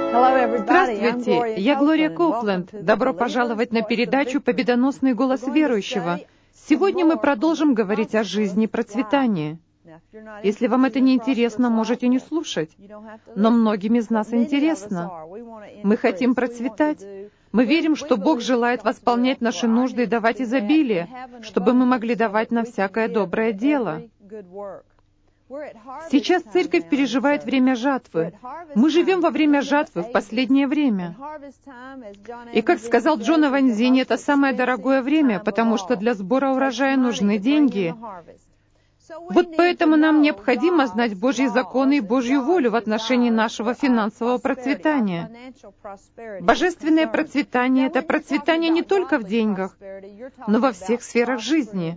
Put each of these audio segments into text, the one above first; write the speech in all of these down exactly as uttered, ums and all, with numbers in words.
Здравствуйте, я Глория Коупленд. Добро пожаловать на передачу «Победоносный голос верующего». Сегодня мы продолжим говорить о жизни процветания. Если вам это не интересно, можете не слушать. Но многим из нас интересно. Мы хотим процветать. Мы верим, что Бог желает восполнять наши нужды и давать изобилие, чтобы мы могли давать на всякое доброе дело. Сейчас церковь переживает время жатвы. Мы живем во время жатвы в последнее время. И, как сказал Джон Аванзини, это самое дорогое время, потому что для сбора урожая нужны деньги. Вот поэтому нам необходимо знать Божьи законы и Божью волю в отношении нашего финансового процветания. Божественное процветание — это процветание не только в деньгах, но во всех сферах жизни.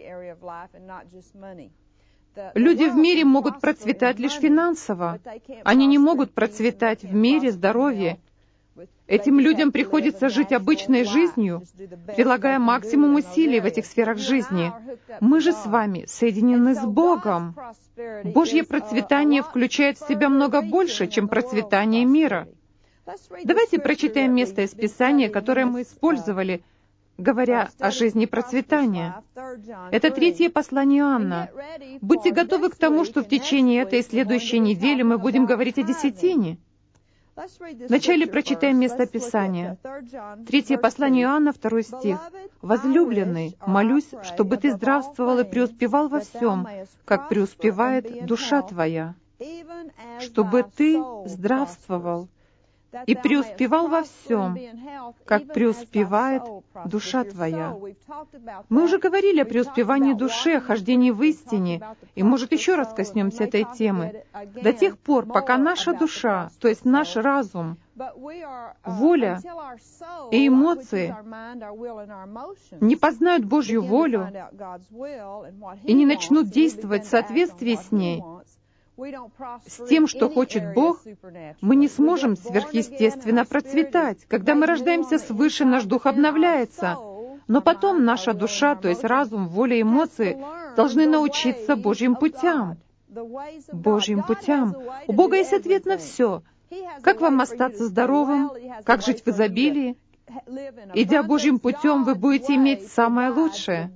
Люди в мире могут процветать лишь финансово. Они не могут процветать в мире здоровья. Этим людям приходится жить обычной жизнью, прилагая максимум усилий в этих сферах жизни. Мы же с вами соединены с Богом. Божье процветание включает в себя много больше, чем процветание мира. Давайте прочитаем место из Писания, которое мы использовали, говоря о жизни процветания. Это третье послание Иоанна. Будьте готовы к тому, что в течение этой и следующей недели мы будем говорить о десятине. Вначале прочитаем место Писания. Третье послание Иоанна, второй стих. «Возлюбленный, молюсь, чтобы ты здравствовал и преуспевал во всем, как преуспевает душа твоя». Чтобы ты здравствовал и преуспевал во всем, как преуспевает душа твоя. Мы уже говорили о преуспевании души, о хождении в истине, и, может, еще раз коснемся этой темы. До тех пор, пока наша душа, то есть наш разум, воля и эмоции не познают Божью волю и не начнут действовать в соответствии с ней, с тем, что хочет Бог, мы не сможем сверхъестественно процветать. Когда мы рождаемся свыше, наш дух обновляется. Но потом наша душа, то есть разум, воля и эмоции, должны научиться Божьим путям. Божьим путям. У Бога есть ответ на все. Как вам остаться здоровым? Как жить в изобилии? Идя Божьим путем, вы будете иметь самое лучшее.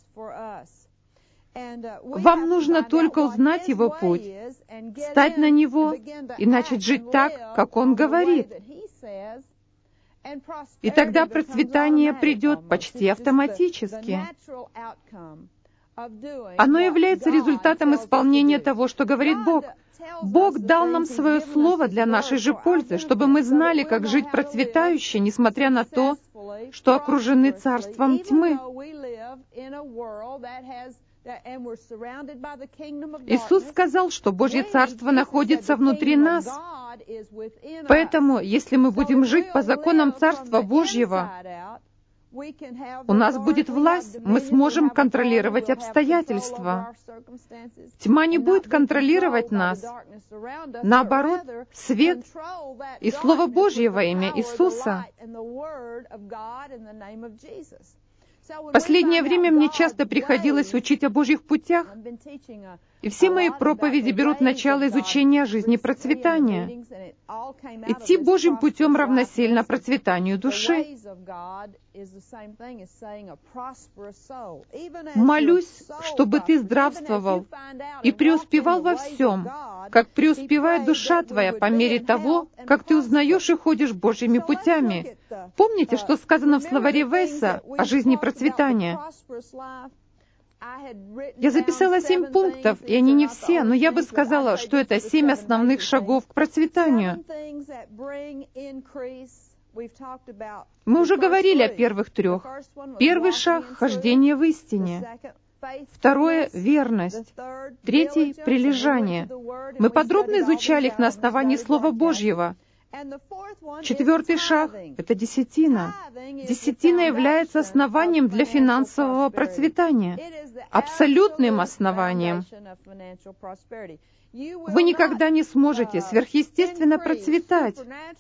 Вам нужно только узнать Его путь, стать на Него и начать жить так, как Он говорит. И тогда процветание придет почти автоматически. Оно является результатом исполнения того, что говорит Бог. Бог дал нам свое слово для нашей же пользы, чтобы мы знали, как жить процветающе, несмотря на то, что окружены царством тьмы. Иисус сказал, что Божье Царство находится внутри нас. Поэтому, если мы будем жить по законам Царства Божьего, у нас будет власть, мы сможем контролировать обстоятельства. Тьма не будет контролировать нас. Наоборот, свет и Слово Божье во имя Иисуса. В последнее время мне часто приходилось учить о Божьих путях, и все мои проповеди берут начало изучения жизни процветания. Идти Божьим путем равносильно процветанию души. Молюсь, чтобы ты здравствовал и преуспевал во всем, как преуспевает душа твоя по мере того, как ты узнаешь и ходишь Божьими путями. Помните, что сказано в словаре Вейса о жизни процветания? Я записала семь пунктов, и они не все, но я бы сказала, что это семь основных шагов к процветанию. Мы уже говорили о первых трех. Первый шаг — хождение в истине. Второе — верность. Третий — прилежание. Мы подробно изучали их на основании Слова Божьего. Четвертый шаг — это десятина. Десятина является основанием для финансового процветания, абсолютным основанием. Вы никогда не сможете сверхъестественно процветать,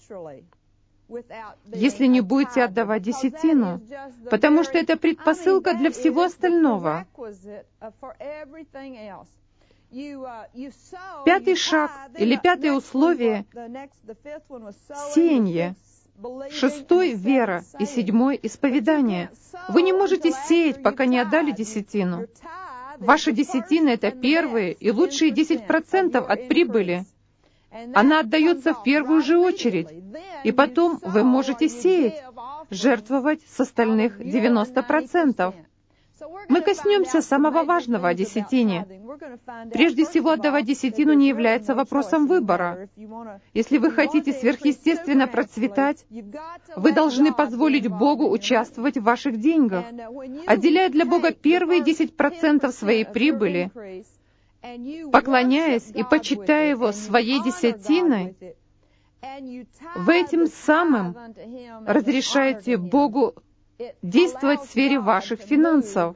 если не будете отдавать десятину, потому что это предпосылка для всего остального. Пятый шаг или пятое условие — сеяние. Шестой — вера, и седьмой — исповедание. Вы не можете сеять, пока не отдали десятину. Ваша десятина — это первые и лучшие десять процентов от прибыли. Она отдается в первую же очередь, и потом вы можете сеять, жертвовать с остальных девяноста процентов. Мы коснемся самого важного о десятине. Прежде всего, отдавать десятину не является вопросом выбора. Если вы хотите сверхъестественно процветать, вы должны позволить Богу участвовать в ваших деньгах, отделяя для Бога первые десять процентов своей прибыли, поклоняясь и почитая Его своей десятиной. Вы этим самым разрешаете Богу действовать в сфере ваших финансов.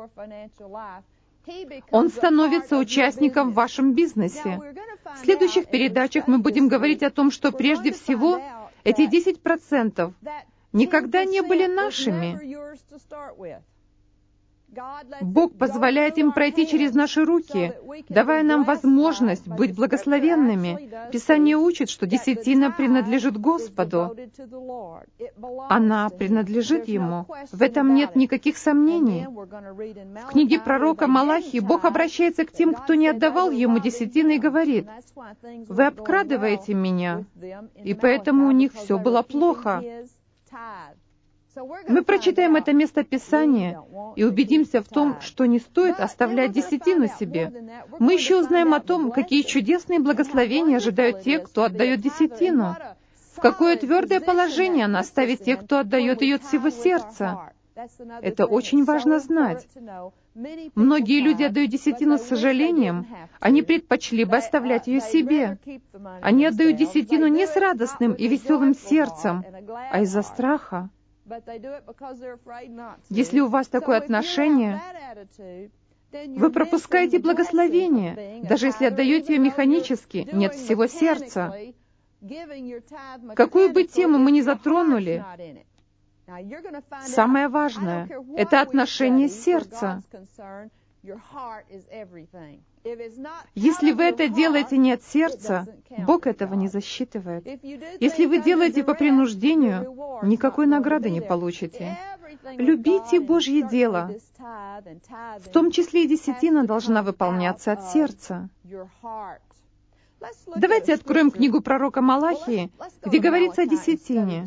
Он становится участником в вашем бизнесе. В следующих передачах мы будем говорить о том, что прежде всего эти десять процентов никогда не были нашими. Бог позволяет им пройти через наши руки, давая нам возможность быть благословенными. Писание учит, что десятина принадлежит Господу. Она принадлежит Ему. В этом нет никаких сомнений. В книге пророка Малахии Бог обращается к тем, кто не отдавал Ему десятины, и говорит: «Вы обкрадываете меня», и поэтому у них все было плохо. Мы прочитаем это место Писания и убедимся в том, что не стоит оставлять десятину себе. Мы еще узнаем о том, какие чудесные благословения ожидают тех, кто отдает десятину. В какое твердое положение она ставит тех, кто отдает ее от всего сердца. Это очень важно знать. Многие люди отдают десятину с сожалением. Они предпочли бы оставлять ее себе. Они отдают десятину не с радостным и веселым сердцем, а из-за страха. Если у вас такое отношение, вы пропускаете благословение, даже если отдаете ее механически, нет всего сердца. Какую бы тему мы ни затронули, самое важное — это отношение сердца. Если вы это делаете не от сердца, Бог этого не засчитывает. Если вы делаете по принуждению, никакой награды не получите. Любите Божье дело. В том числе и десятина должна выполняться от сердца. Давайте откроем книгу пророка Малахии, где говорится о десятине.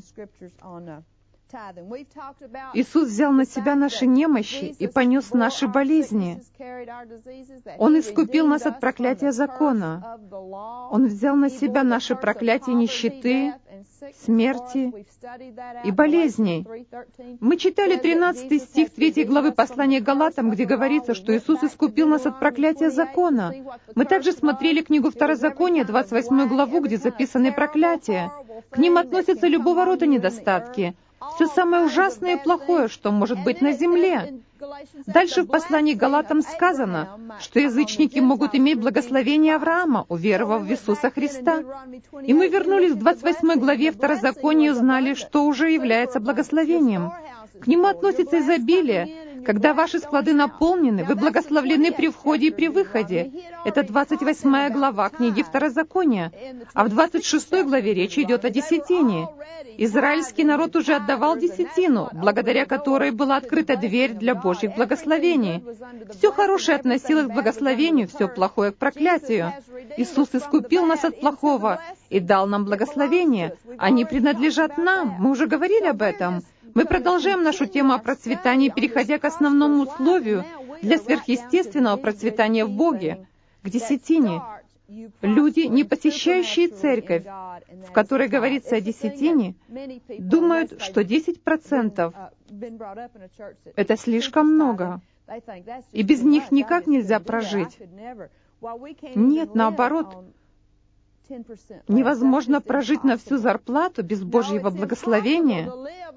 Иисус взял на себя наши немощи и понес наши болезни. Он искупил нас от проклятия закона. Он взял на себя наши проклятия нищеты, смерти и болезней. Мы читали тринадцатый стих третьей главы послания Галатам, где говорится, что Иисус искупил нас от проклятия закона. Мы также смотрели книгу Второзакония, двадцать восьмую главу, где записаны проклятия. К ним относятся любого рода недостатки. Все самое ужасное и плохое, что может быть на земле. Дальше в послании к Галатам сказано, что язычники могут иметь благословение Авраама, уверовав в Иисуса Христа. И мы вернулись к двадцать восьмой главе Второзакония и узнали, что уже является благословением. К нему относится изобилие. Когда ваши склады наполнены, вы благословлены при входе и при выходе. Это двадцать восьмая глава книги Второзакония. А в двадцать шестой главе речь идет о десятине. Израильский народ уже отдавал десятину, благодаря которой была открыта дверь для Божьих благословений. Все хорошее относилось к благословению, все плохое к проклятию. Иисус искупил нас от плохого и дал нам благословение. Они принадлежат нам. Мы уже говорили об этом. Мы продолжаем нашу тему о процветании, переходя к основному условию для сверхъестественного процветания в Боге, к десятине. Люди, не посещающие церковь, в которой говорится о десятине, думают, что десять процентов — это слишком много, и без них никак нельзя прожить. Нет, наоборот, невозможно прожить на всю зарплату без Божьего благословения.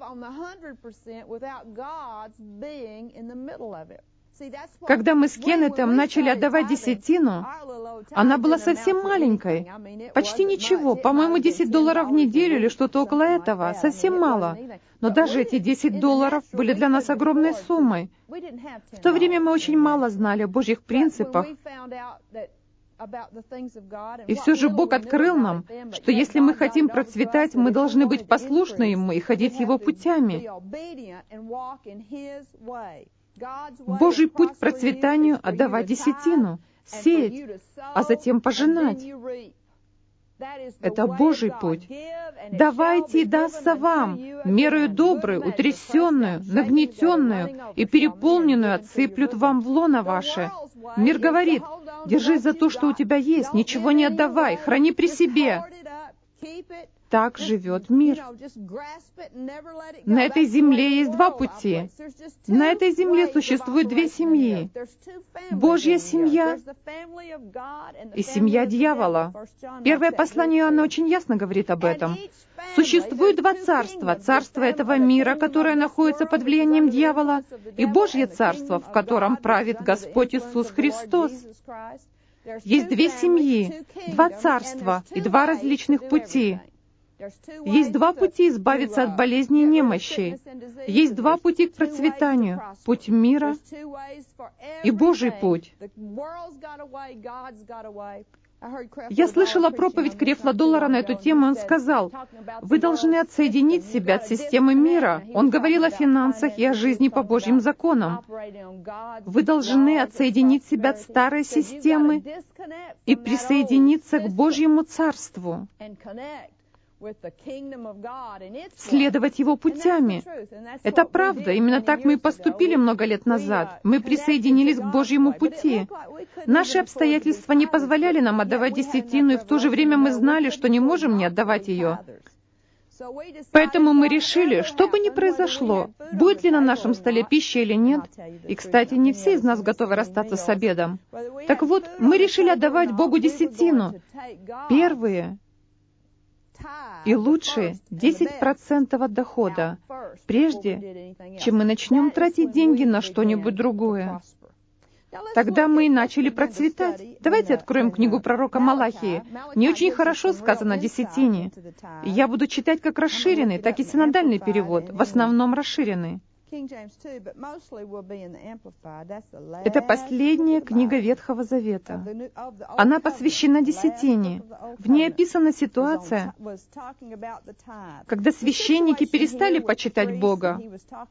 Когда мы с Кеннетом начали отдавать десятину, она была совсем маленькой. Почти ничего, по-моему, десять долларов в неделю или что-то около этого, совсем мало. Но даже эти десять долларов были для нас огромной суммой. В то время мы очень мало знали о Божьих принципах. И все же Бог открыл нам, что если мы хотим процветать, мы должны быть послушны Ему и ходить Его путями. Божий путь к процветанию — отдавать десятину, сеять, а затем пожинать. Это Божий путь. «Давайте, и дастся вам, мерою добрую, утрясенную, нагнетенную и переполненную отсыплют вам в лоно ваше». Мир говорит: держись за то, что у тебя есть, ничего не отдавай, храни при себе. Так живет мир. На этой земле есть два пути. На этой земле существует две семьи. Божья семья и семья дьявола. Первое послание Иоанна очень ясно говорит об этом. Существует два царства. Царство этого мира, которое находится под влиянием дьявола, и Божье царство, в котором правит Господь Иисус Христос. Есть две семьи, два царства и два различных пути. Есть два пути избавиться от болезней и немощей. Есть два пути к процветанию. Путь мира и Божий путь. Я слышала проповедь Крефла Доллара на эту тему, он сказал: «Вы должны отсоединить себя от системы мира». Он говорил о финансах и о жизни по Божьим законам. Вы должны отсоединить себя от старой системы и присоединиться к Божьему Царству, следовать Его путями. Это правда. Именно так мы и поступили много лет назад. Мы присоединились к Божьему пути. Наши обстоятельства не позволяли нам отдавать десятину, и в то же время мы знали, что не можем не отдавать ее. Поэтому мы решили, что бы ни произошло, будет ли на нашем столе пища или нет. И, кстати, не все из нас готовы расстаться с обедом. Так вот, мы решили отдавать Богу десятину. Первые и лучшие десять процентов от дохода, прежде чем мы начнем тратить деньги на что-нибудь другое. Тогда мы и начали процветать. Давайте откроем книгу пророка Малахии. Не очень хорошо сказано о десятине. Я буду читать как расширенный, так и синодальный перевод, в основном расширенный. Это последняя книга Ветхого Завета. Она посвящена десятине. В ней описана ситуация, когда священники перестали почитать Бога.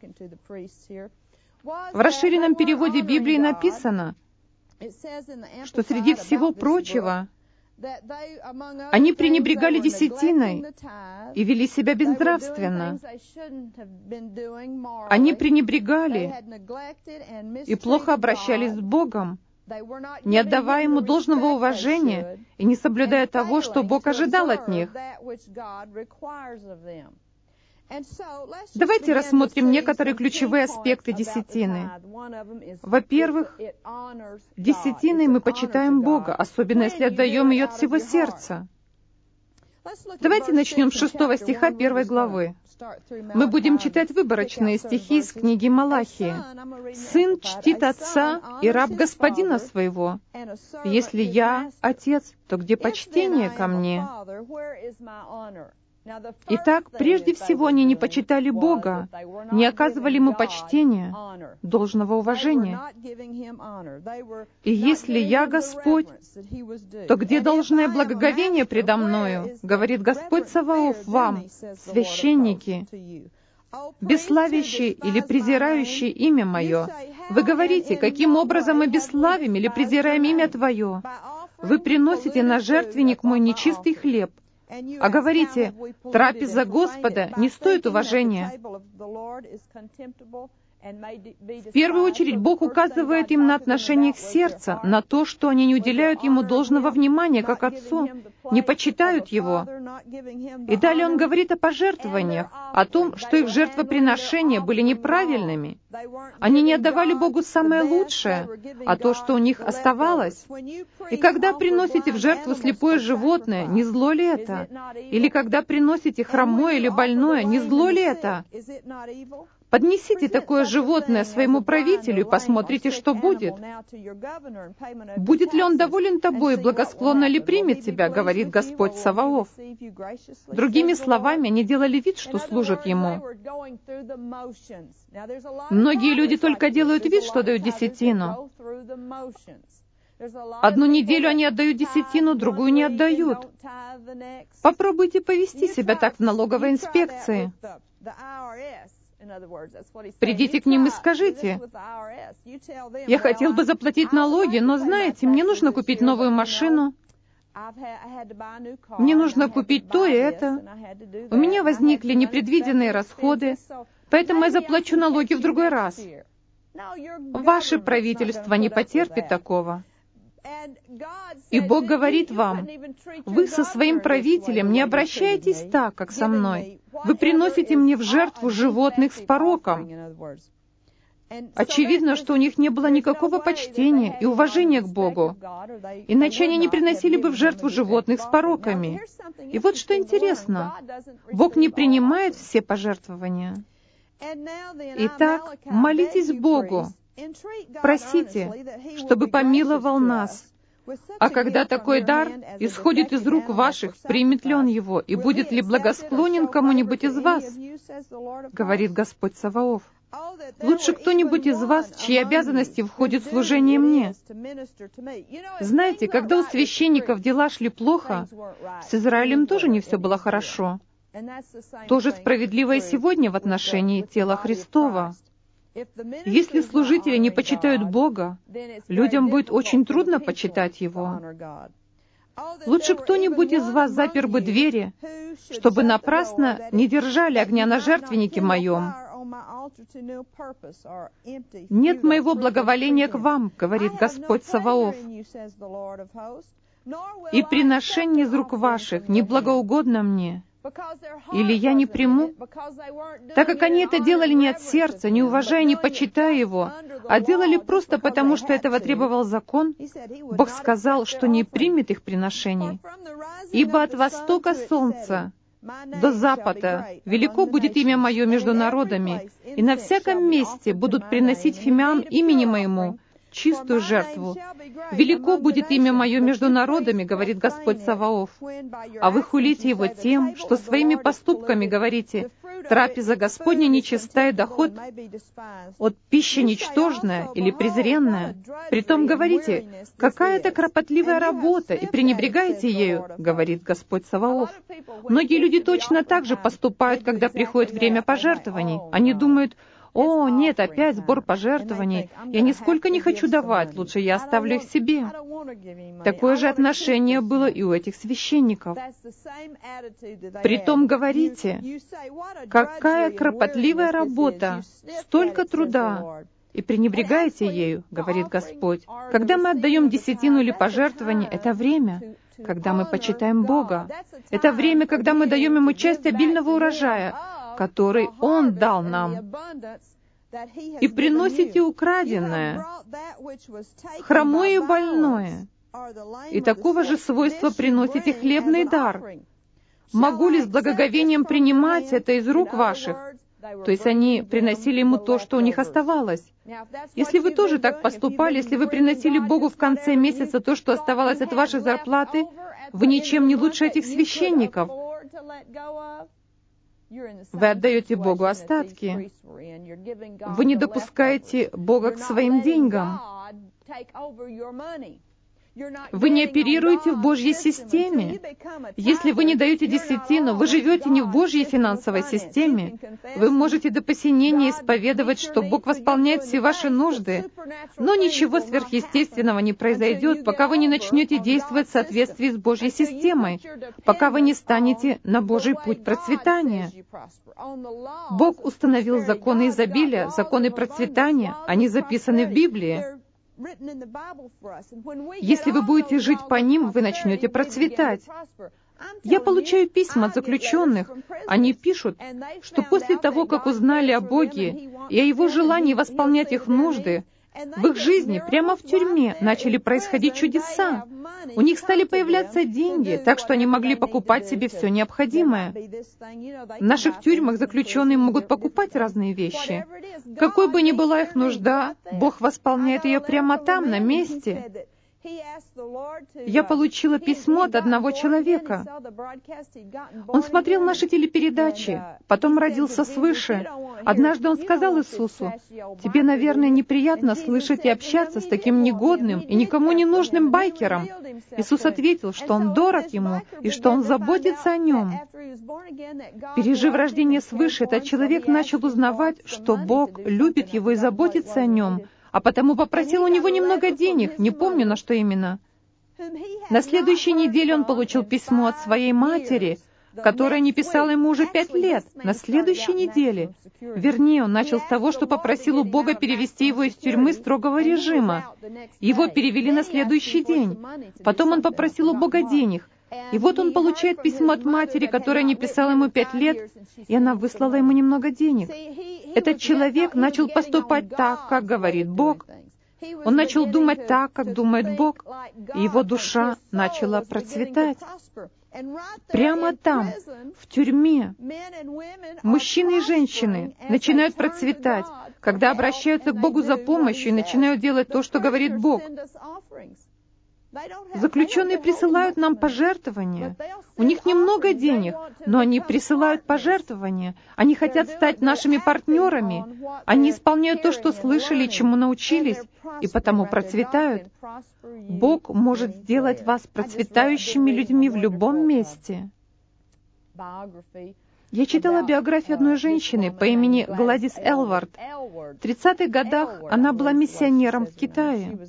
В расширенном переводе Библии написано, что среди всего прочего они пренебрегали десятиной и вели себя безнравственно. Они пренебрегали и плохо обращались с Богом, не отдавая Ему должного уважения и не соблюдая того, что Бог ожидал от них. Давайте рассмотрим некоторые ключевые аспекты десятины. Во-первых, десятиной мы почитаем Бога, особенно если отдаем ее от всего сердца. Давайте начнем с шестого стиха первой главы. Мы будем читать выборочные стихи из книги Малахии. «Сын чтит отца и раб господина своего. Если я отец, то где почтение ко мне?» Итак, прежде всего, они не почитали Бога, не оказывали Ему почтения, должного уважения. «И если я Господь, то где должное благоговение предо мною, говорит Господь Саваоф вам, священники, бесславящие или презирающие имя Мое? Вы говорите, каким образом мы бесславим или презираем имя Твое? Вы приносите на жертвенник мой нечистый хлеб, а говорите, трапеза Господа не стоит уважения». В первую очередь, Бог указывает им на отношение их сердца, на то, что они не уделяют Ему должного внимания, как Отцу, не почитают Его. И далее Он говорит о пожертвованиях, о том, что их жертвоприношения были неправильными. Они не отдавали Богу самое лучшее, а то, что у них оставалось. И когда приносите в жертву слепое животное, не зло ли это? Или когда приносите хромое или больное, не зло ли это? Поднесите такое животное своему правителю и посмотрите, что будет. Будет ли он доволен тобой и благосклонно ли примет тебя, говорит Господь Саваоф. Другими словами, они делали вид, что служат Ему. Многие люди только делают вид, что дают десятину. Одну неделю они отдают десятину, другую не отдают. Попробуйте повести себя так в налоговой инспекции. Придите к ним и скажите: «Я хотел бы заплатить налоги, но, знаете, мне нужно купить новую машину. Мне нужно купить то и это. У меня возникли непредвиденные расходы, поэтому я заплачу налоги в другой раз». Ваше правительство не потерпит такого. И Бог говорит вам: вы со своим правителем не обращаетесь так, как со мной. Вы приносите мне в жертву животных с пороком. Очевидно, что у них не было никакого почтения и уважения к Богу. Иначе они не приносили бы в жертву животных с пороками. И вот что интересно. Бог не принимает все пожертвования. Итак, молитесь Богу. Просите, чтобы помиловал нас. А когда такой дар исходит из рук ваших, примет ли Он его, и будет ли благосклонен кому-нибудь из вас? Говорит Господь Саваоф. Лучше кто-нибудь из вас, чьи обязанности входит в служение мне. Знаете, когда у священников дела шли плохо, с Израилем тоже не все было хорошо. То же справедливо и сегодня в отношении тела Христова. Если служители не почитают Бога, людям будет очень трудно почитать Его. Лучше кто-нибудь из вас запер бы двери, чтобы напрасно не держали огня на жертвеннике моем. «Нет моего благоволения к вам, — говорит Господь Саваоф, — и приношение из рук ваших не благоугодно мне. Или я не приму, так как они это делали не от сердца, не уважая, не почитая Его, а делали просто потому, что этого требовал закон. Бог сказал, что не примет их приношений. Ибо от востока солнца до запада велико будет имя Мое между народами, и на всяком месте будут приносить фимиам имени Моему чистую жертву. Велико будет имя Мое между народами, говорит Господь Саваоф. А вы хулите Его тем, что своими поступками говорите: трапеза Господня нечиста и доход от пищи ничтожная или презренная. Притом говорите: какая это кропотливая работа, и пренебрегаете ею, говорит Господь Саваоф. Многие люди точно так же поступают, когда приходит время пожертвований. Они думают: «О, нет, опять сбор пожертвований. Я нисколько не хочу давать, лучше я оставлю их себе». Такое же отношение было и у этих священников. Притом говорите: «Какая кропотливая работа, столько труда, и пренебрегаете ею, говорит Господь». Когда мы отдаем десятину или пожертвование, это время, когда мы почитаем Бога. Это время, когда мы даем Ему часть обильного урожая, который Он дал нам. И приносите украденное, хромое и больное, и такого же свойства приносите хлебный дар. Могу ли с благоговением принимать это из рук ваших? То есть они приносили Ему то, что у них оставалось. Если вы тоже так поступали, если вы приносили Богу в конце месяца то, что оставалось от вашей зарплаты, вы ничем не лучше этих священников. Вы отдаете Богу остатки. Вы не допускаете Бога к своим деньгам. Вы не оперируете в Божьей системе. Если вы не даете десятину, вы живете не в Божьей финансовой системе. Вы можете до посинения исповедовать, что Бог восполняет все ваши нужды, но ничего сверхъестественного не произойдет, пока вы не начнете действовать в соответствии с Божьей системой, пока вы не станете на Божий путь процветания. Бог установил законы изобилия, законы процветания, они записаны в Библии. Если вы будете жить по ним, вы начнете процветать. Я получаю письма от заключенных. Они пишут, что после того, как узнали о Боге и о Его желании восполнять их нужды, в их жизни прямо в тюрьме начали происходить чудеса. У них стали появляться деньги, так что они могли покупать себе все необходимое. В наших тюрьмах заключенные могут покупать разные вещи. Какой бы ни была их нужда, Бог восполняет ее прямо там, на месте. Я получила письмо от одного человека. Он смотрел наши телепередачи, потом родился свыше. Однажды он сказал Иисусу: «Тебе, наверное, неприятно слышать и общаться с таким негодным и никому не нужным байкером». Иисус ответил, что он дорог ему и что он заботится о нем. Пережив рождение свыше, этот человек начал узнавать, что Бог любит его и заботится о нем, а потому попросил у него немного денег, не помню, на что именно. На следующей неделе он получил письмо от своей матери, которая не писала ему уже пять лет. На следующей неделе. Вернее, он начал с того, что попросил у Бога перевести его из тюрьмы строгого режима. Его перевели на следующий день. Потом он попросил у Бога денег. И вот он получает письмо от матери, которая не писала ему пять лет, и она выслала ему немного денег. Этот человек начал поступать так, как говорит Бог. Он начал думать так, как думает Бог, и его душа начала процветать. Прямо там, в тюрьме, мужчины и женщины начинают процветать, когда обращаются к Богу за помощью и начинают делать то, что говорит Бог. Заключенные присылают нам пожертвования. У них немного денег, но они присылают пожертвования. Они хотят стать нашими партнерами. Они исполняют то, что слышали, чему научились, и потому процветают. Бог может сделать вас процветающими людьми в любом месте. Я читала биографию одной женщины по имени Гладис Элвард. В тридцатых годах она была миссионером в Китае.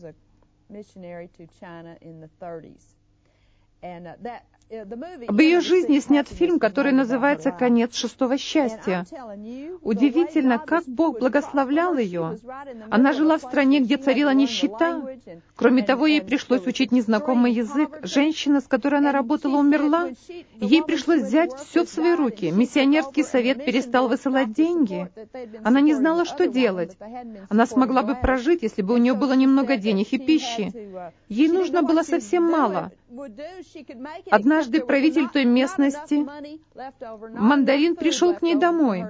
Об ее жизни снят фильм, который называется «Конец шестого счастья». Удивительно, как Бог благословлял ее. Она жила в стране, где царила нищета. Кроме того, ей пришлось учить незнакомый язык. Женщина, с которой она работала, умерла. Ей пришлось взять все в свои руки. Миссионерский совет перестал высылать деньги. Она не знала, что делать. Она смогла бы прожить, если бы у нее было немного денег и пищи. Ей нужно было совсем мало. Однажды правитель той местности, мандарин, пришел к ней домой.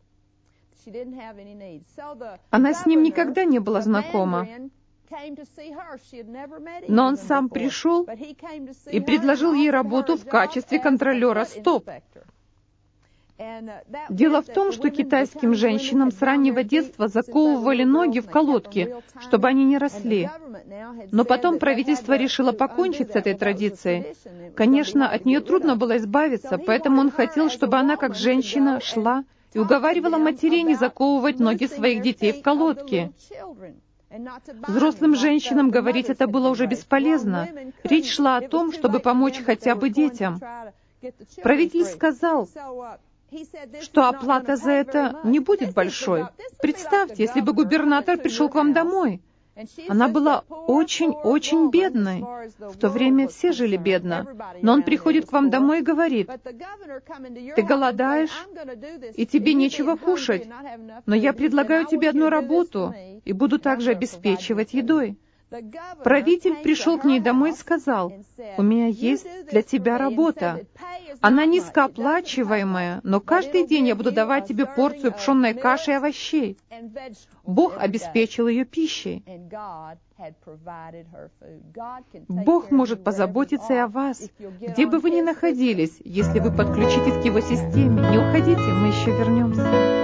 Она с ним никогда не была знакома. Но он сам пришел и предложил ей работу в качестве контролера стоп. Дело в том, что китайским женщинам с раннего детства заковывали ноги в колодки, чтобы они не росли. Но потом правительство решило покончить с этой традицией. Конечно, от нее трудно было избавиться, поэтому он хотел, чтобы она, как женщина, шла и уговаривала матерей не заковывать ноги своих детей в колодки. Взрослым женщинам говорить это было уже бесполезно. Речь шла о том, чтобы помочь хотя бы детям. Правитель сказал, что оплата за это не будет большой. Представьте, если бы губернатор пришел к вам домой. Она была очень-очень бедной. В то время все жили бедно. Но он приходит к вам домой и говорит: «Ты голодаешь, и тебе нечего кушать, но я предлагаю тебе одну работу и буду также обеспечивать едой». Правитель пришел к ней домой и сказал: «У меня есть для тебя работа. Она низкооплачиваемая, но каждый день я буду давать тебе порцию пшенной каши и овощей». Бог обеспечил ее пищей. Бог может позаботиться и о вас, где бы вы ни находились, если вы подключитесь к Его системе. Не уходите, мы еще вернемся.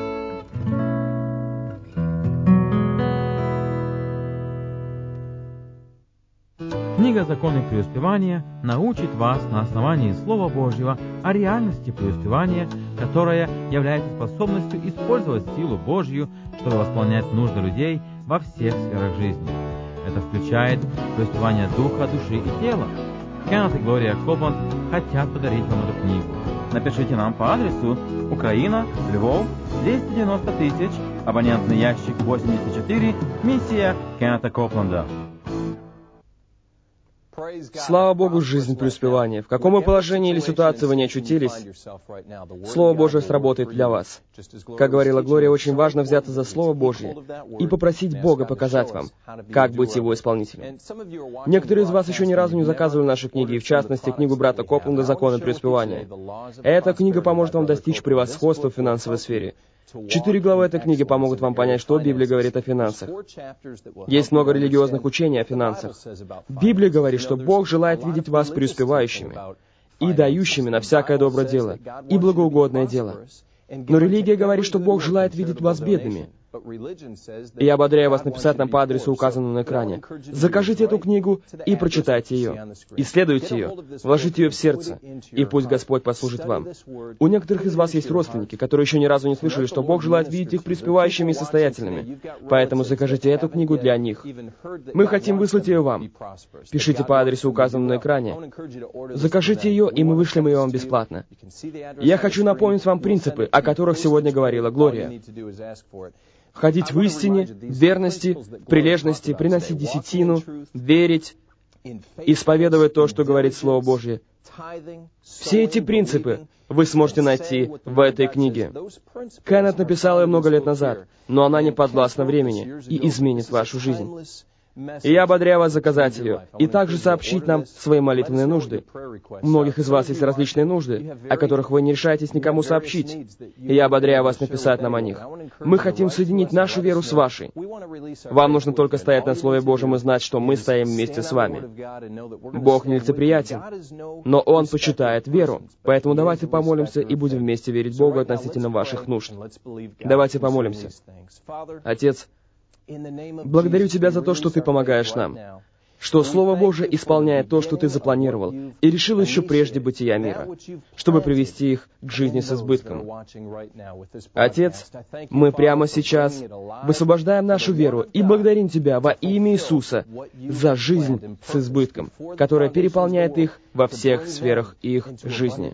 Книга «Законы преуспевания» научит вас на основании Слова Божьего о реальности преуспевания, которая является способностью использовать силу Божью, чтобы восполнять нужды людей во всех сферах жизни. Это включает преуспевание духа, души и тела. Кеннет и Глория Копланд хотят подарить вам эту книгу. Напишите нам по адресу: Украина, Львов, двести девяносто тысяч, абонентный ящик восемьдесят четыре, миссия Кеннета Копланда. Слава Богу, жизнь преуспевания. В каком бы положении или ситуации вы не очутились, Слово Божие сработает для вас. Как говорила Глория, очень важно взяться за Слово Божье и попросить Бога показать вам, как быть Его исполнителем. Некоторые из вас еще ни разу не заказывали наши книги, и в частности, книгу брата Копланда «Законы преуспевания». Эта книга поможет вам достичь превосходства в финансовой сфере. Четыре главы этой книги помогут вам понять, что Библия говорит о финансах. Есть много религиозных учений о финансах. Библия говорит, что Бог желает видеть вас преуспевающими и дающими на всякое доброе дело и благоугодное дело. Но религия говорит, что Бог желает видеть вас бедными. И я ободряю вас написать нам по адресу, указанному на экране. Закажите эту книгу и прочитайте ее. Исследуйте ее, вложите ее в сердце, и пусть Господь послужит вам. У некоторых из вас есть родственники, которые еще ни разу не слышали, что Бог желает видеть их преуспевающими и состоятельными. Поэтому закажите эту книгу для них. Мы хотим выслать ее вам. Пишите по адресу, указанному на экране. Закажите ее, и мы вышлем ее вам бесплатно. Я хочу напомнить вам принципы, о которых сегодня говорила Глория. Ходить в истине, верности, прилежности, приносить десятину, верить, исповедовать то, что говорит Слово Божье. Все эти принципы вы сможете найти в этой книге. Кеннет написал ее много лет назад, но она не подвластна времени и изменит вашу жизнь. И я ободряю вас заказать ее, и также сообщить нам свои молитвенные нужды. У многих из вас есть различные нужды, о которых вы не решаетесь никому сообщить. И я ободряю вас написать нам о них. Мы хотим соединить нашу веру с вашей. Вам нужно только стоять на Слове Божьем и знать, что мы стоим вместе с вами. Бог нелицеприятен, но Он почитает веру. Поэтому давайте помолимся и будем вместе верить Богу относительно ваших нужд. Давайте помолимся. Отец, благодарю Тебя за то, что Ты помогаешь нам, что Слово Божие исполняет то, что Ты запланировал, и решил еще прежде бытия мира, чтобы привести их к жизни с избытком. Отец, мы прямо сейчас высвобождаем нашу веру и благодарим Тебя во имя Иисуса за жизнь с избытком, которая переполняет их во всех сферах их жизни.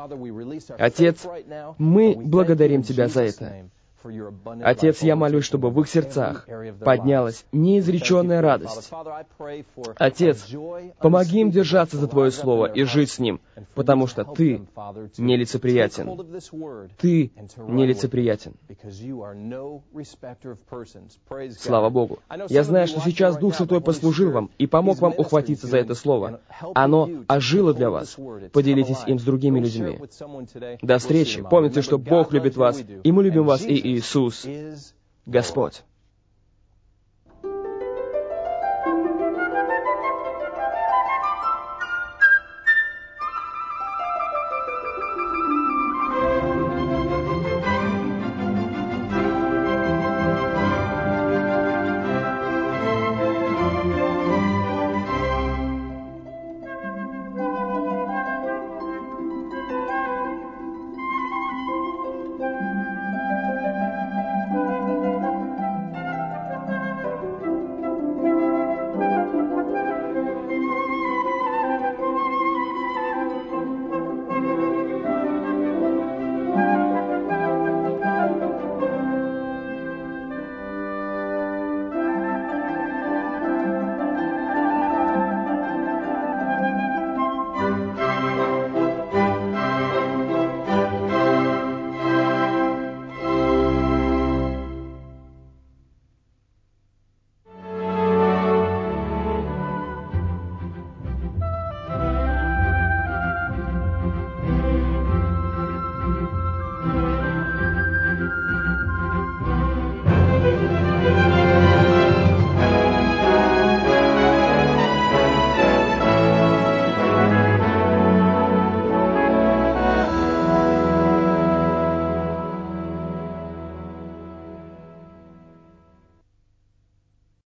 Отец, мы благодарим Тебя за это. Отец, я молюсь, чтобы в их сердцах поднялась неизреченная радость. Отец, помоги им держаться за Твое Слово и жить с ним, потому что Ты нелицеприятен. Ты нелицеприятен. Слава Богу. Я знаю, что сейчас Дух Святой послужил вам и помог вам ухватиться за это Слово. Оно ожило для вас. Поделитесь им с другими людьми. До встречи. Помните, что Бог любит вас, и мы любим вас, и Иисус Господь.